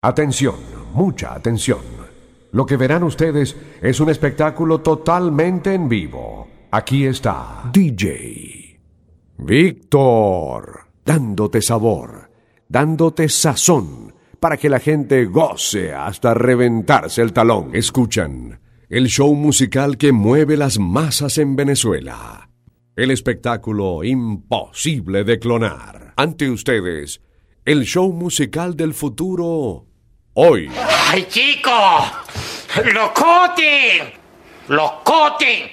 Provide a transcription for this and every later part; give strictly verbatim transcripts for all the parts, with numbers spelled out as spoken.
Atención, mucha atención. Lo que verán ustedes es un espectáculo totalmente en vivo. Aquí está D J Víctor, dándote sabor, dándote sazón, para que la gente goce hasta reventarse el talón. Escuchan el show musical que mueve las masas en Venezuela. El espectáculo imposible de clonar. Ante ustedes, el show musical del futuro, hoy. ¡Ay, chico! ¡Locote! ¡Locote!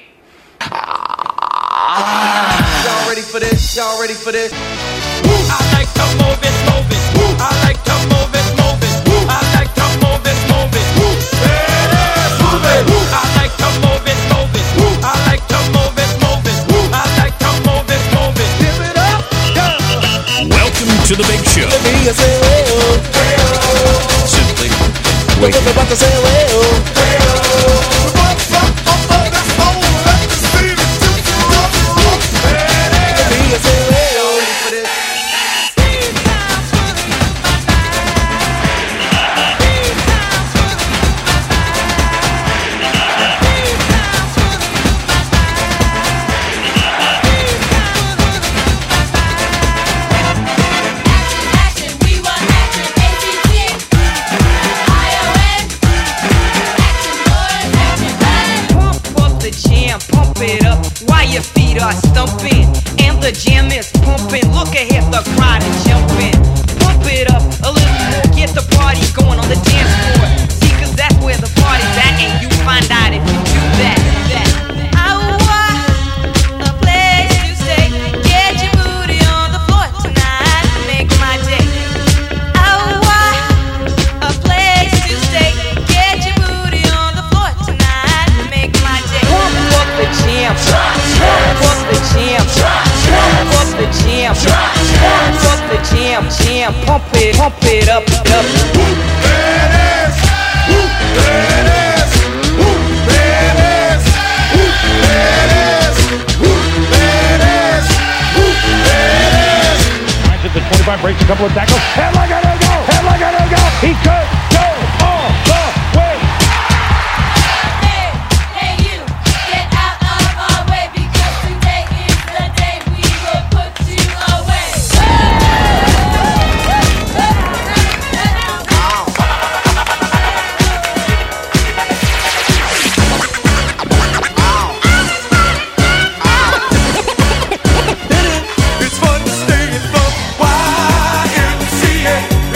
Ah. Y'all ready for this? Y'all ready for this? I like to move it, move it. I like to move it, move it. I like to move it, move it. Yeah, move it. I like to move it, move it. I like to move it, move it. I like to move it, move it. Give it up, yeah. Welcome to the big show. Let me hear you say, well, well. Simply Look up about to say, well, well. Let me hear you say, well, ready for this? Your feet are stumping and the jam is pumping. Look ahead, the crowd is jumping. Pump it up a little more, get the party going on the dance floor. See, cause that's where the party's at, and you find out if you do that. that. I want a place to stay. Get your booty on the floor tonight, make my day. I want a place to stay. Get your booty on the floor tonight, make my day. Pump up the jam. Pump up the jam, pump up the jam, pump up the jam, jam, pump it, pump it up, up. Ladies, ladies, ladies, ladies, ladies, ladies. Finds it to twenty-five, breaks a couple of tackles. Headlock on go, headlock on go. He could go all the way. Hey, hey you, get out of our way, because today is the day we will put you away. It's fun to stay in the Y M C A.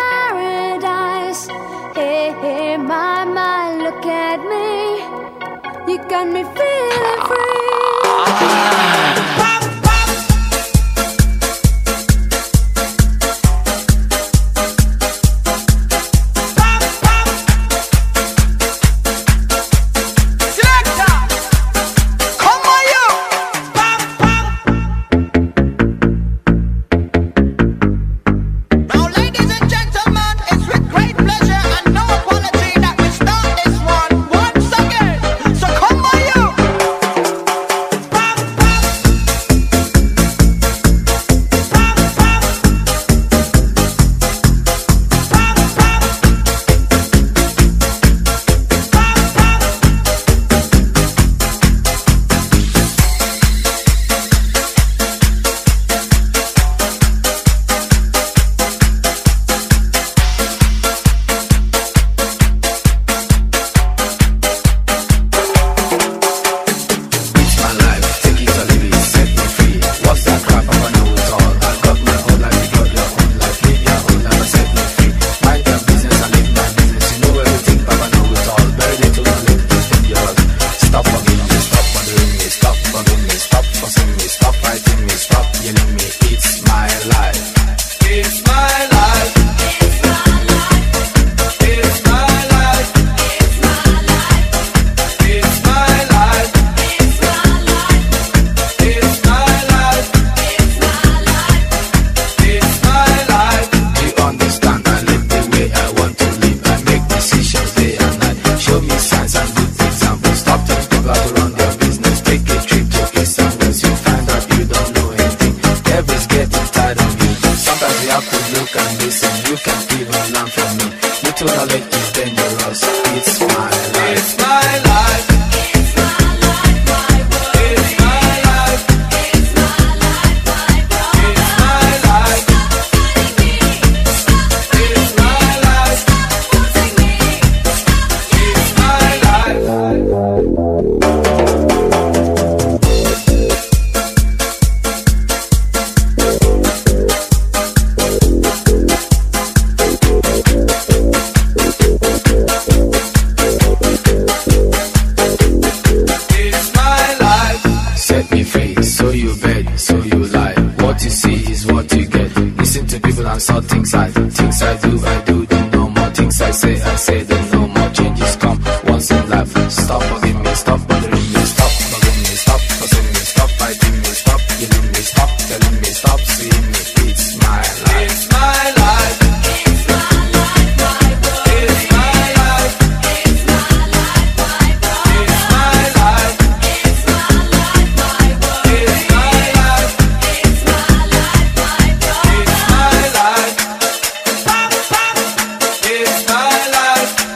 paradise. Hey, hey, my, my, look at me. You got me feeling free. It's my life.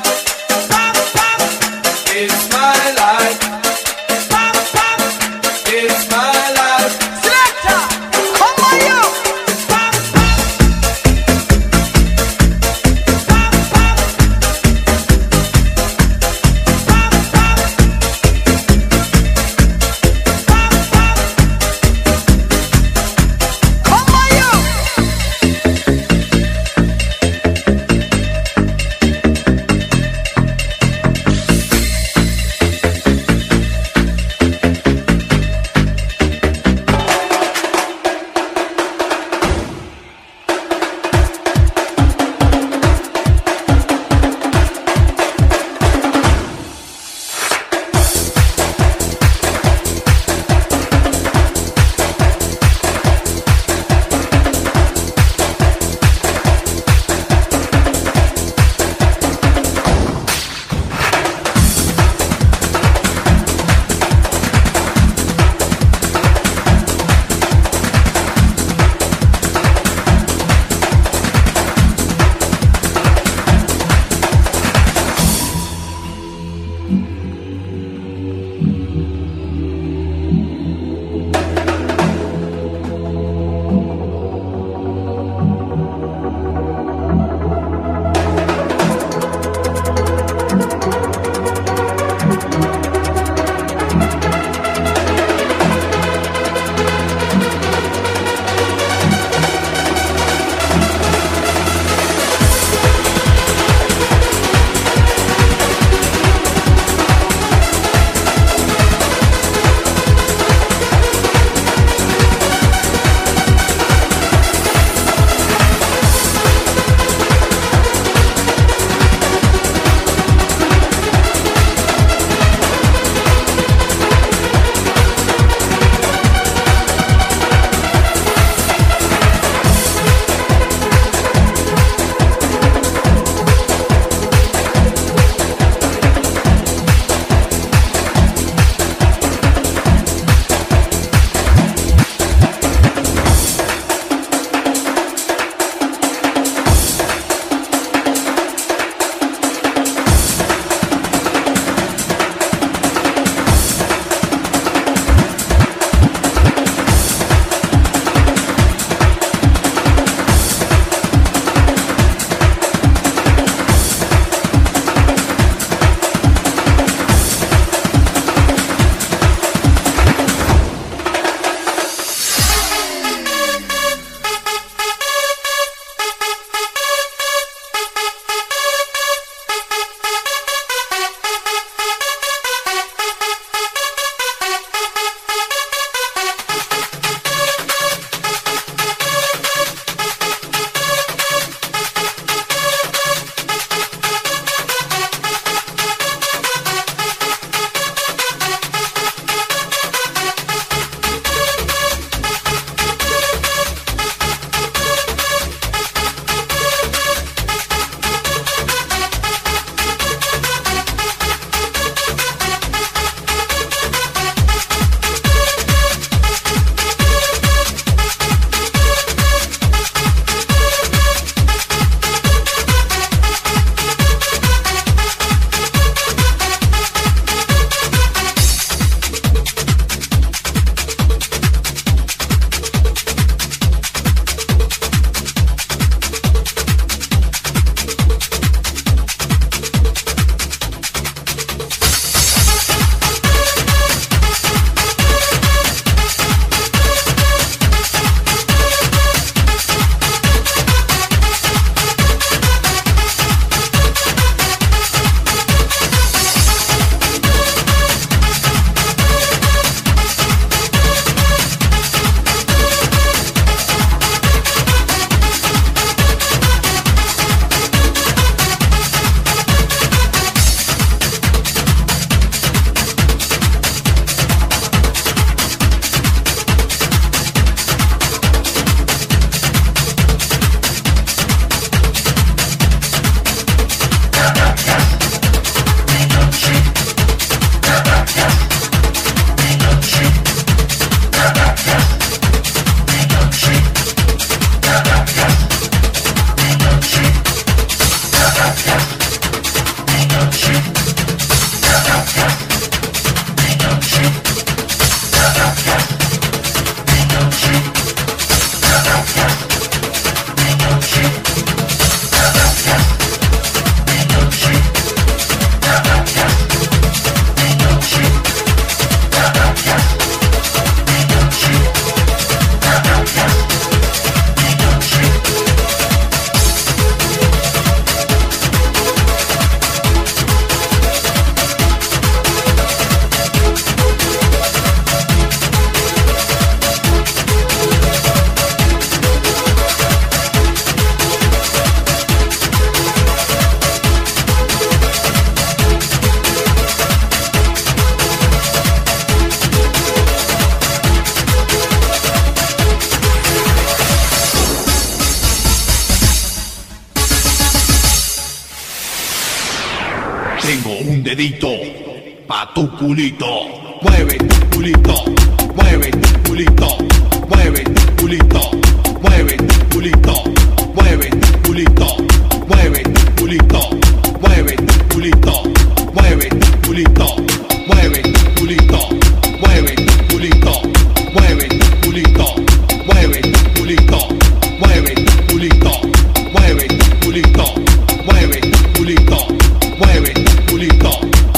tengo un dedito pa' tu culito. Mueve tu culito, mueve tu culito, mueve tu culito, mueve tu culito, mueve tu culito, mueve tu culito, mueve tu culito, mueve tu culito, mueve tu culito, mueve tu culito, mueve tu culito, mueve tu culito, mueve tu culito, mueve tu culito, mueve tu culito, mueve tu culito.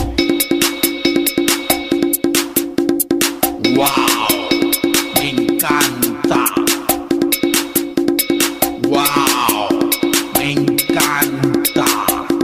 Wow, me encanta. Wow, me encanta.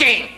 cooking.